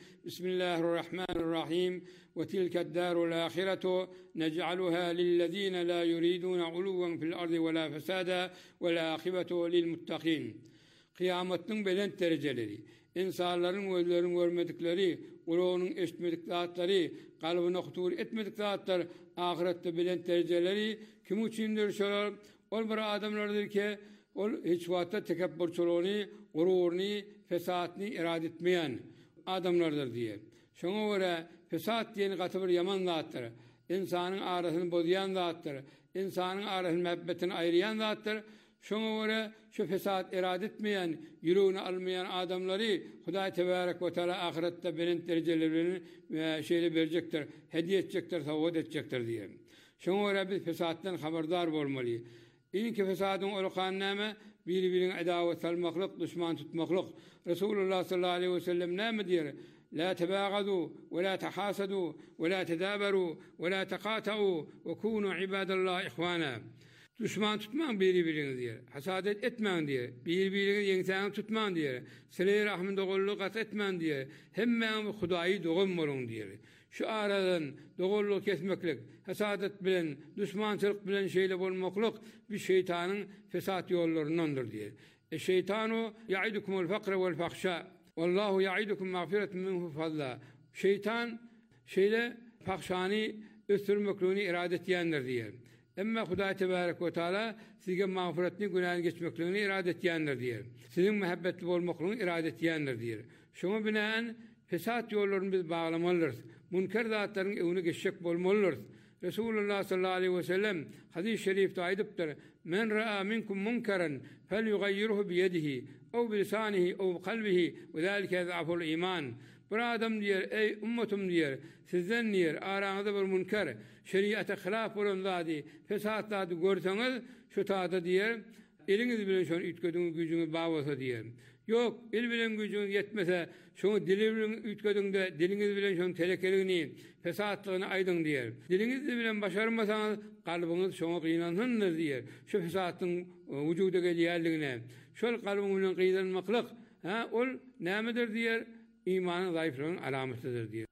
Bismillahirrahmanirrahim. Ve tilke'd-darul âhiretu nec'aluha lillezîne lâ yuridûne uluwan fil ardı ve lâ fesâda ve lâ âkibetu lilmuttaqîn. Kıyametin belent dereceleri, insanların özlerini görmedikleri, ulağının eşitmedik zatları, kalbine hutur etmedik zatlar, ahirette belent dereceleri kim üçindir şolar? Ol bir adamlardır ki, ol hiç vakitte tekebbürçülüğünü, gururunu, fesatını irade etmeyen adamlardır diye. Şoňa göre fesat diýen gaty bir yaman zatdır. İnsanın arasını bozayan zatdır. İnsanın arasını mehabbetini ayırayan zatdır. Şoňa göre şu fesat irade etmeyen, ýüregini almayan adamları Hudaý tebarek ve taala ahirette belent derejelerini ve şeýle berjekdir, hediýe etjekdir, sowgat etjekdir diye. Şoňa göre biz fesatdan haberdar bolmaly. İnki fesadyň olkan näme? Bir-birine edawet salmaklyk, düşman tutmaklyk. Resulullah sallallahu aleyhi ve sellem näme diýer? La tebagadu ve la tahasadu ve la tedaberu ve la taqata'u ve kunu ibadallah ihwana. Düşman tutmaň bir-birine diýer. Hasadet etmeň diýer. Bir-birine ýeňsäň tutmaň diýer. Sile rahminde golluk gat etmeň diýer. Hemmeň Hudaýy dogum boluň diýer. Şu aradan dogullyk kesmeklik, hasadet bilen, düşmançylyk bilen şeýle bolmaklyk bir şeytanyň fesat ýollaryndandyr diýer. E şeytanu ya'idukumul fakra vel fahşa. Wallahu ya'idukum mağfireten minhu fadla. Şeytan şeýle fahşany ösürmekligini irade etýändir diýer. Emma Hudaý tebarek ve taala sizge mağfiretini, günahını geçmekligini irade etýändir diýer. Sizin mehabbetli bolmaklygyny irade etýändir diýer. Şoňa binaen fesat ýollaryny biz baglamalyrys. Münker zatlaryň öwüne geçmek bolmalyrys. Resulullah sallallahu aleyhi ve sellem hadis-i şerifde aýdypdyr: "Men ra'a minkum munkaran felyughayyirhu bi yedihi aw bi lisanihi aw bi kalbihi ve zalika za'ful iman." Bir adam diýer: "Ey ummetim" diýer, "Sizden diýer araňyzda bir münker, şeriata hilaf bolan zady, fesat zady görseňiz, şu taýda diýer, eliňiz bilen şonu ütgediňiz güýjüňiz bar bolsa diýer. Yok, el bilen güýjüňiz yetmese, şonu dili bilen ütgediňde, diliňiz bilen şonu telekeligini, fesatlygyny aýdyň diýer. Diliňiz bilen başarmasaňyz, kalbyňiz şoňa gynanýandyr diýer. Şu fesatyň wüjuda gelýärligine, şol kalbyň bilen gynanmaklyk, ha, ol nämedir diýer? İmanın zayıflığının alamatıdır diyor.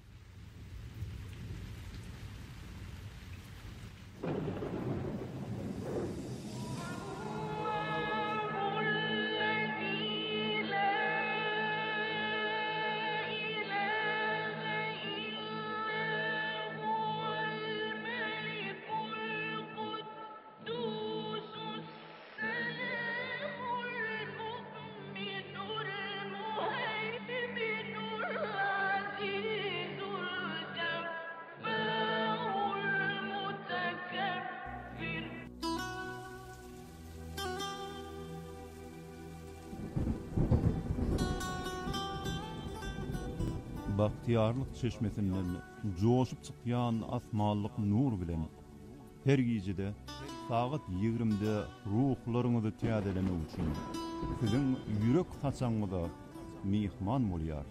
Bahtiyarlyk çeşmesinden joşup çykýan asmanlyk nur bilen her gijede saat ýigrimde ruhlaryňyzy täzelemek üçin siziň ýürek taçaňyza mihman bolýar.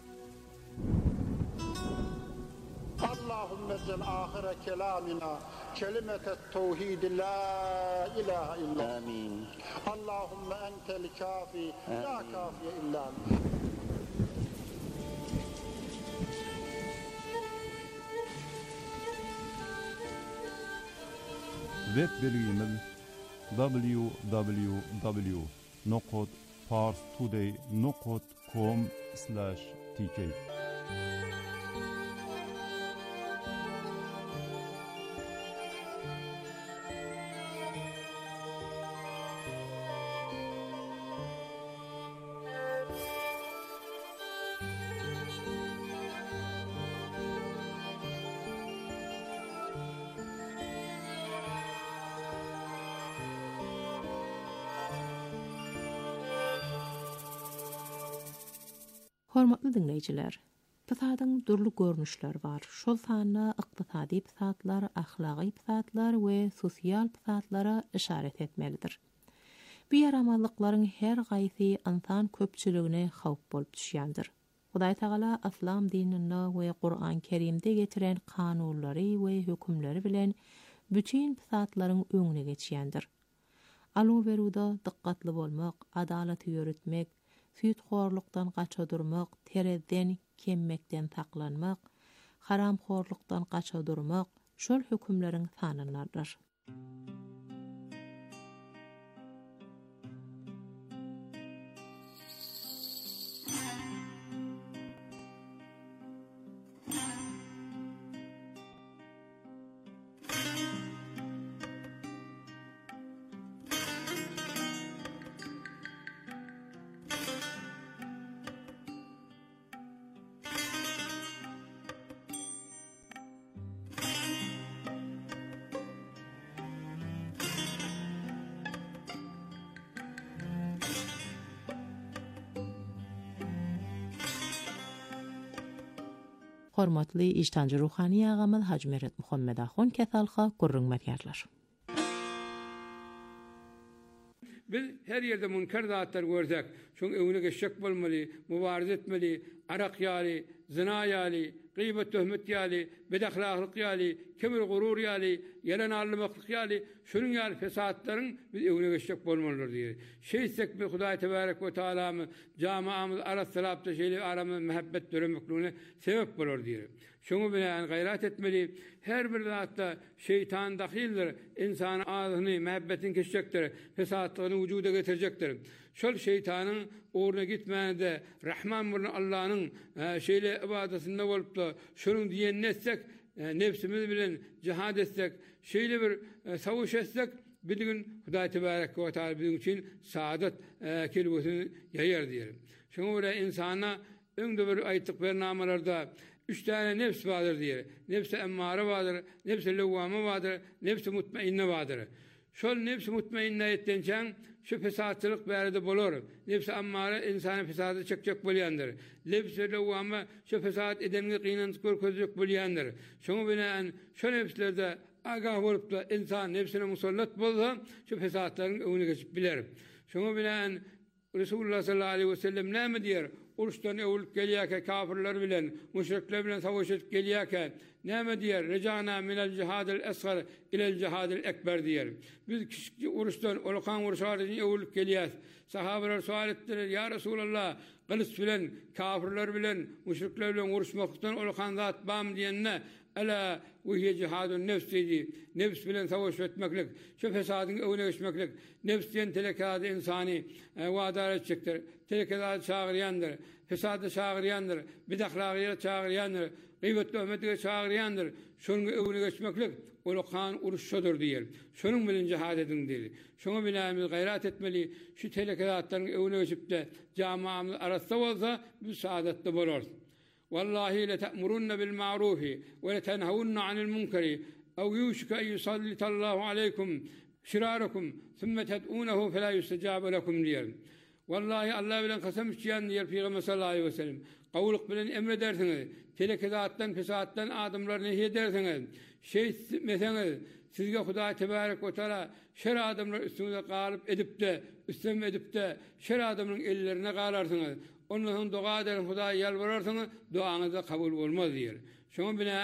اللهم اجعل آخر كلامنا كلمة التوحيد لا إله إلا آمين اللهم أنت الكافي لا كافي إلا أنت Web bilgimiz w w w nokta parstoday nokta com slash t k Hormatly dinleyijiler, pysadyň durly görnüşleri bar. Şol sanna ykdysady pysatlar, ahlaky pysatlar we sosial pysatlara işaret etmelidir. Bu ýaramallyklaryň her gaýsy insan köpçüligine hawp bolup düşýändir. Hudaý Taala Islam dinini we Qur'an Kerimde getiren kanunlary we hükümleri bilen bütün pysatlaryň öňüne geçýändir. Alu beruda dikkatli bolmak, adalaty ýöretmek, süýtxorlukdan gaça durmak, tereden kemmekden saklanmak, haramxorlukdan gaça durmak şol hükümleriň sananlardır. Hormatly ijtancı ruhani ağamız Hacı Meret Muhammed Ahun kesalha gurrun ýarlar. Biz her yerde münker zatlar görsek, şoň öňüne geçmek bolmaly, mübarize etmeli, arak ýaly, zina ýaly, gıybet töhmet ýaly, bedahlaklyk ýaly, kibir gurur ýaly, yalan almaklyk ýaly, şonuň ýaly fesatlaryň biz öňüne geçmek bolmalydyr diýer. Şeýsek bi Hudaý tebarek we taala jamaamyz arasynda şeýle aramy muhabbet döremekligine sebep bolar diýer. Şoňa bilen gayret etmeli. Her bir zatda şeytan dahildir. İnsan ağzını, muhabbetin geçecektir. Fesatlarını vücuda getirecektir. Şol şeytanın uğruna gitmeyende Rahman burnu Allah'ın şeyle ibadetinde olup da şunun diyenini etsek, nefsimiz bilen cihad etsek, şeyle bir savuş etsek, bir gün Hudaý tebarek ve taala bizim için saadet kelimesini yayar diyelim. Şunu böyle insana öňde bir aytyk bernamalarda üç tane nefs vardır diye. Nefs-i emmare vardır, nefs-i levvame vardır, nefs-i mutmainne vardır. Şol nefs-i mutmainne ettençen şu fesatçılık bärde bolar. Nefs-i emmare insany fesaty çekjek bolýandyr. Nefs-i levvame şu fesat edenini gynançyk görkezjek bolýandyr. Şoňa bilen şu nefslerde agah bolup da insan nefsine musallat bolsa şu fesatlaryň öňüne geçip biler. Şoňa bilen Resulullah sallallahu aleyhi ve sellem näme diýer? Uruşdan evlük geliyake kafirler bilen, müşrikler bilen savaşıp geliyake näme diýer? Recana minel cihadil esgar ilel cihadil ekber diýer. Biz kişi uruşdan olukan uruşardan evlük geliyas. Sahabeler sual etdiler, ya Resulullah, kılıç bilen, kafirler bilen, müşrikler bilen uruşmaktan olukan zat bam diýenne Ala ve cihadun nefs dedi. Nefs bilen savaş etmeklik, şu fesadın öňüne geçmeklik. Nefs diýen telekady insany wada etjekdir. Telekady çağıryandyr, fesadı çağıryandyr, bidahlagyra çağıryandyr, gıybet töhmetine çağıryandyr. Şonuň öňüne geçmeklik ulukan uruşşadyr diýer. Şonuň bilen cihad edin diýer. Şoňa bilen biz gayret etmeli. Şu telekadatyň öňüne geçip de jamaamyz arasynda bolsa biz saadetde bolarys. والله لتأمرن بالمعروف ولتنهون عن المنكر أو يوشك أن يسلط الله عليكم شراركم ثم تدعونه فلا يستجاب لكم diýer. Wallahi Allah bilen kasam içýän diýer Peygamber sallallahu aleyhi ve sellem. Gowluk bilen emredersiňiz. Telekezatdan, fesatdan adamlaryny hedersiňiz. Şey meseňiz, sizge Hudaý tebarek we taala şer adamlar üstüňize galyp edip de, üstem edip de şer adamlaryň ellerine galarsyňyz. Onların dua eden Hudaýa ýalbararsyňyz, duaňyz kabul bolmaz diýer. Şoňa bilen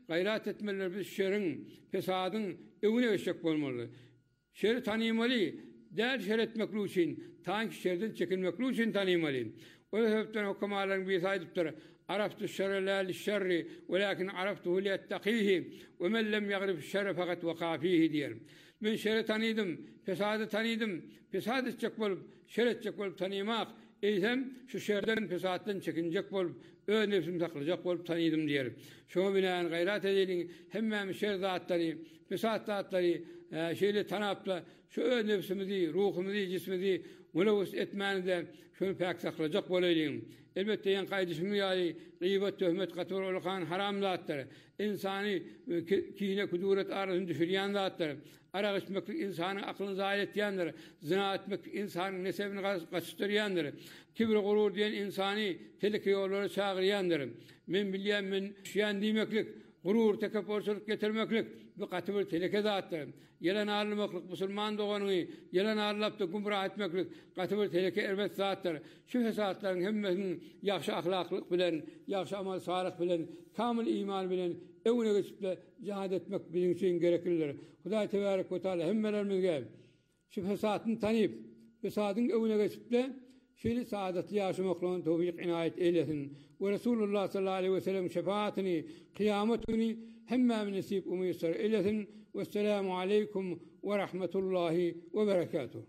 gayrat etmeliler biz şerrin, fesadın evine eşek bolmalı. Şerri tanıymalı, der şer etmekli için, tanki şerden çekinmekli için tanıymalı. O sebepten o kemaların bir saydıptır. عرفت الشر لا للشر ولكن عرفته ليتقيه ومن لم يغرب الشر فقط وقع فيه diyer. Ben şerri tanıydım, fesadı tanıydım. Fesad edecek bolup, şer edecek bolup tanımak, eysem şu şerden, fesaddan çekinecek bolup, öz nefsim saklayacak bolup tanıydım diyer. Şuna binaen gayret edelim, hemmem şer zatları, fesad zatları, e, şeyle tanapla, şu öz nefsimizi, ruhumuzu, cismimizi mulevus etmeni de şunu pek saklayacak bolayım. Elbette yan kaydışımı yani gıybet, töhmet, katır, olkan, haram zatları, insani kine, kuduret arasını düşürüyen zatları, ara içmek insanın aklını zahil ettiyendir, zina etmek insanın nesebini kaçıştırayandır, kibir gurur diyen insani tehlike yolları çağırayandır. Men bilyen men şiyan demeklik, gurur, tekabburçuluk getirmeklik bu katı bir tehlike zattır. Yalan ağırlamaklık, Müslüman doğanını yalan ağırlayıp da gumrah etmeklik katı bir tehlike elbet zattır. Şu fesatların hemmesinin yaxşı ahlaklık bilen, yaxşı amal salih bilen, kamil iman bilen evine geçip de cihad etmek bizim için gereklidir. Hudaý Tebarek ve Teala hemmelerimizge şu fesatın tanıyıp, fesadın evine geçip de şöyle saadetli yaşamakla tevfik inayet eylesin. Ve Resulullah sallallahu aleyhi ve sellem şefaatini, kıyametini hemmem nasip umuyusar eylesin. Vesselamu aleykum ve rahmetullahi ve berekatuhu.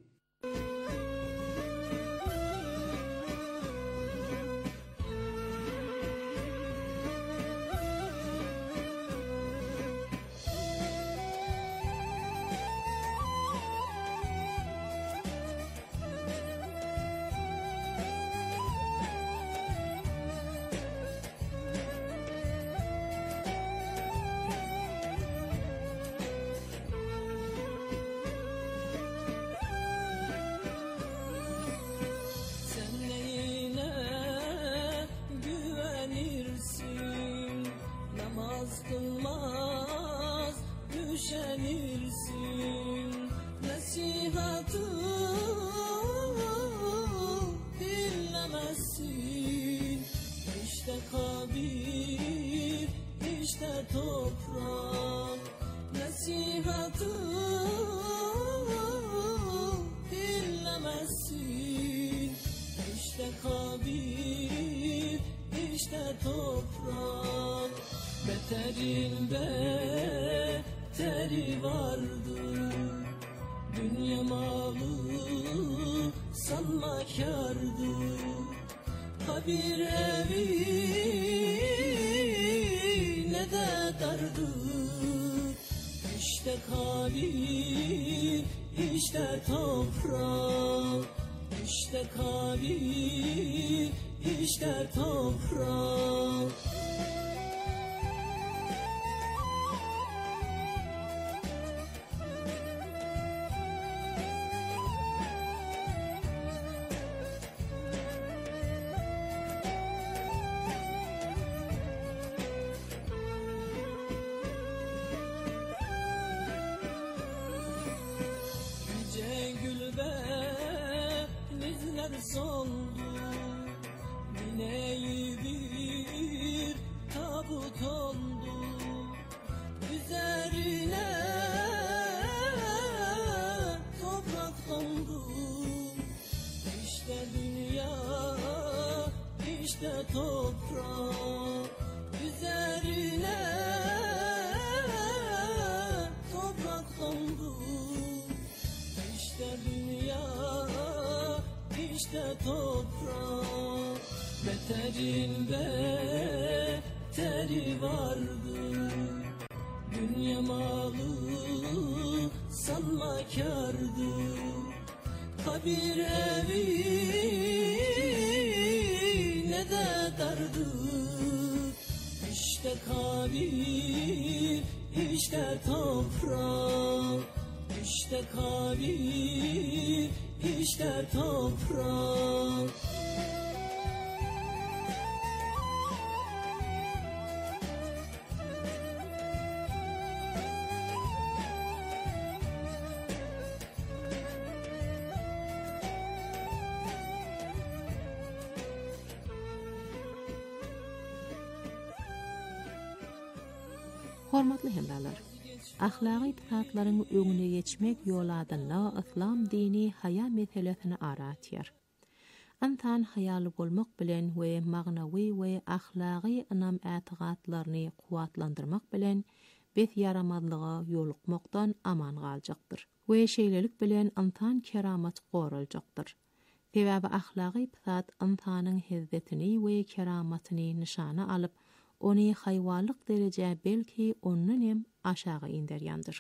Hormatly hemralar, ahlaki tatlaryň öňüne geçmek ýoladyna İslam dini haya meselesini aratýar. Antan hayaly bolmak bilen we magnawy we ahlaki inam etiqatlaryny kuwatlandyrmak bilen bet yaramazlyga ýolukmakdan aman galjakdyr. We şeýlelik bilen antan keramat goraljakdyr. Sebäbi ahlaki pysat antanyň hezzetini we keramatyny nişana alyp, ony haýwanlyk derejä belki ondan hem aşağı inderýändir.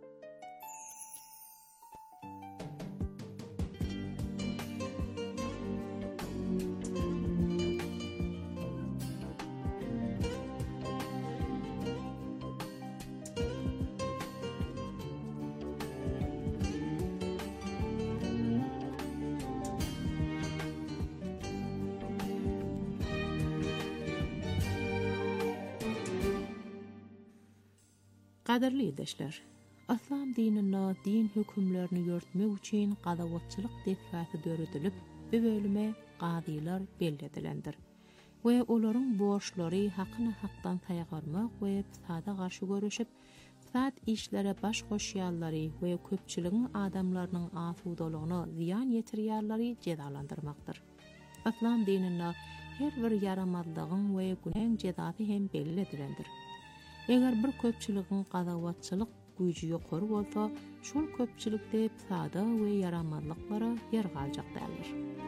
Qadarly ýerdeşler, İslam dininde din hükümlerini ýörtmek üçin gadawatçylyk defasy döredilip, bu bölüme gadylar belledilendir. We olaryň borçlary hakyny hakdan taýgarmak we sada garşy görüşip, sat işlere baş goşýanlary we köpçüligiň adamlarynyň asudalygyny ziýan ýetirýärleri jezalandyrmakdyr. İslam dininde her bir yaramazlygyň we güneň jezasy hem belledilendir. Eger bir köpçüligiň gadawatçylyk güýji ýokary bolsa, şol köpçülikde sada we yaramazlyklara yer galjakdyr.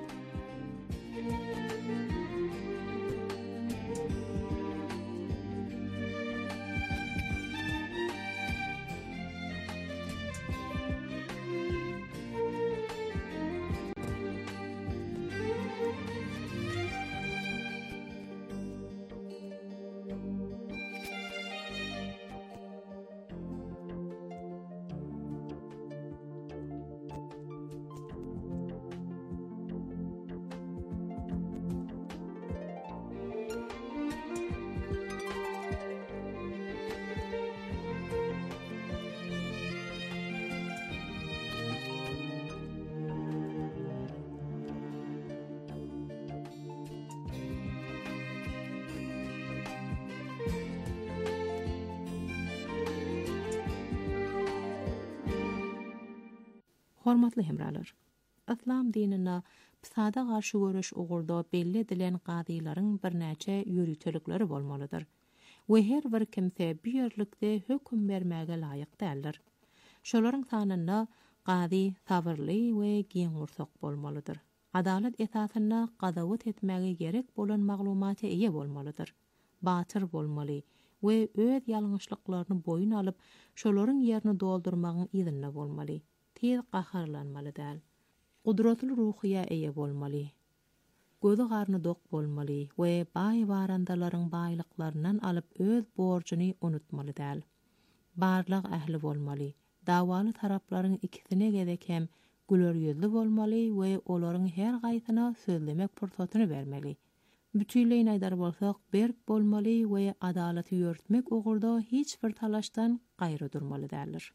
Hormatly hemralar, İslam dinine pysada garşy görüş ugurda belli edilen gadylaryň birnäçe ýürütelikleri bolmalydyr. We her bir kimse bir ýerlikde höküm bermäge laýyk däldir. Şolaryň sanyna gady sabyrly we giňursak bolmalydyr. Adalet esasyna gadawat etmäge gerek bolan maglumaty eýe bolmalydyr. Batyr bolmaly we öz ýalňyşlyklaryny boyun alyp, şolaryň ýerini doldurmagyň izinli bolmaly. Tez qaharlanmaly däl. Gudratly ruhya eýe bolmaly. Gözi garny dok bolmaly we baý barandalaryň baýlyklaryndan alyp öz borjyny unutmaly däl. Barlyk ähli bolmaly. Dawaly taraplaryň ikisine gedek hem güler ýüzli bolmaly we olaryň her gaýsyna sözlemek pursatyny bermeli. Bütünleýin aýdar bolsak, berk bolmaly we adalaty ýörtmek ugurda hiç bir talaşdan gaýry durmaly dälir.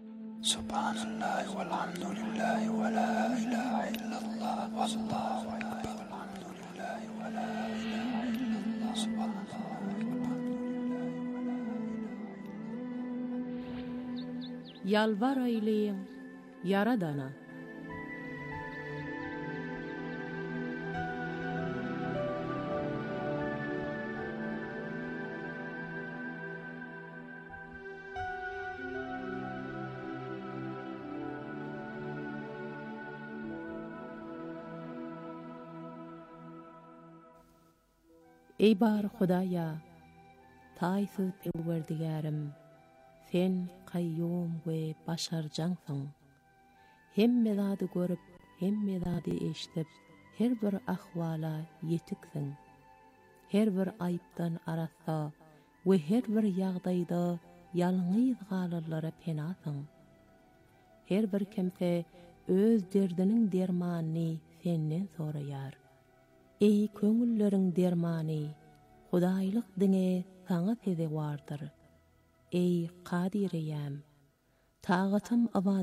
Subhanallah walhamdulillah wa la ilaha illallah wallahu akbar walhamdulillah wa la ilaha illallah subhanallah Yalvar aýlyň Yaradana. Ey bar Hudaýa, taýsyz Perwerdigarim, sen qayyum we başarjansyň. Hemme zady görüp, hemme zady eşitip, her bir ahwala ýetiksiň. Her bir aýypdan arasa we her bir ýagdaýda ýalňyz galarlara penasyň. Her bir kimse öz derdiniň dermanyny senden soraýar. Ey köňülleriň dermany, Hudaýlyk diňe saňa teze wardyr. Ey Qadireyem, tagatym